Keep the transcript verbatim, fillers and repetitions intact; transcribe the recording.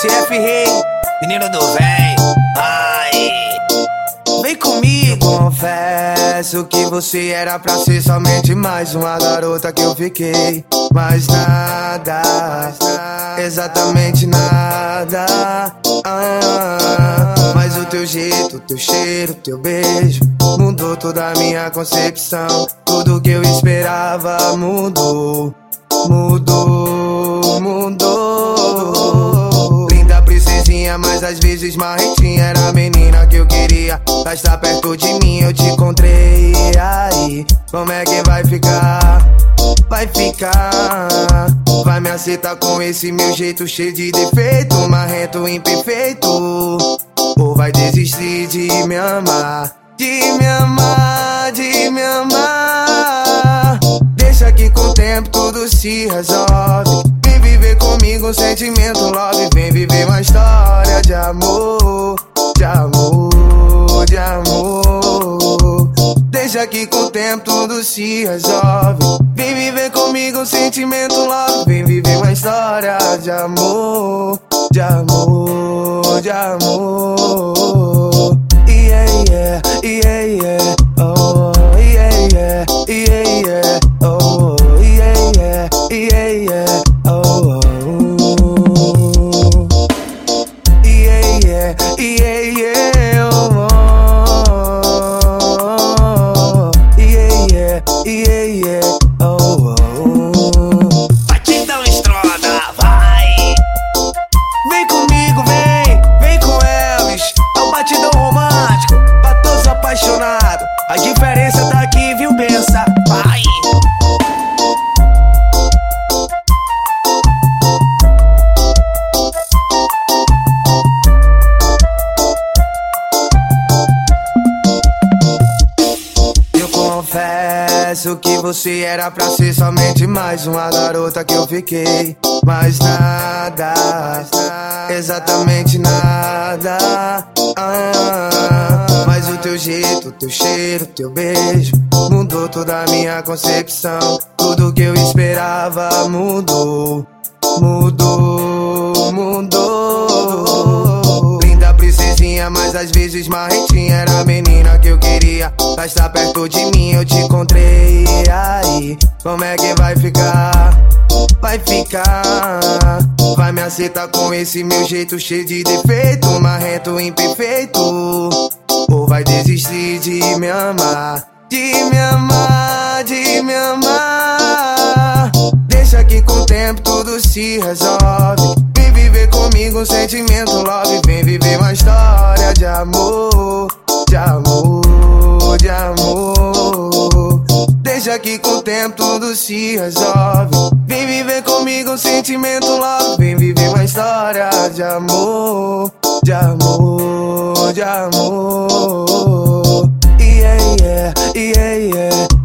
C F Rei, menino do véi. Ai, vem comigo. Confesso que você era pra ser somente mais uma garota que eu fiquei. Mas nada, exatamente nada. ah, Mas o teu jeito, o teu cheiro, o teu beijo mudou toda a minha concepção. Tudo que eu esperava mudou, mudou, mudou. Linda princesinha, mas às vezes marrentinha. Era a menina que eu queria, pra estar perto de mim eu te encontrei. E aí, como é que vai ficar? Vai ficar, vai me aceitar com esse meu jeito cheio de defeito, marrento, imperfeito? Ou vai desistir de me amar, de me amar, de me amar? Deixa que com o tempo tudo se resolve. Vem viver comigo um sentimento love. Vem viver uma história de amor, de amor, de amor. Deixa que com o tempo tudo se resolve. Vem viver comigo um sentimento love. Vem viver uma história de amor, de amor, de amor. Yeah, yeah, yeah, yeah. Oh, yeah, yeah, yeah, yeah. Oh, yeah, yeah, yeah, yeah. Oh, yeah, yeah, yeah, yeah. Oh, yeah, yeah, oh, oh. Batidão estrona, vai. Vem comigo, vem, vem com Elvis. É o batidão romântico, pra todos apaixonados. A diferença tá aqui, viu, pensa? Vai. Confesso que você era pra ser somente mais uma garota que eu fiquei. Mas nada, exatamente nada. ah, Mas o teu jeito, o teu cheiro, o teu beijo mudou toda a minha concepção. Tudo que eu esperava mudou, mudou, mudou. Linda princesinha, mas às vezes marrentinha. Era a menina que eu queria, pra estar perto de mim eu te encontrei. E aí, como é que vai ficar? Vai ficar, vai me aceitar com esse meu jeito cheio de defeito, marrento, imperfeito? Ou vai desistir de me amar, de me amar, de me amar? Deixa que com o tempo tudo se resolve. Vem viver comigo um sentimento love. Vem viver uma história de amor, de amor, de amor. Deixa que com o tempo tudo se resolve. Vem viver comigo um sentimento love. Vem viver uma história de amor, de amor, de amor. Yeah, yeah, yeah, yeah.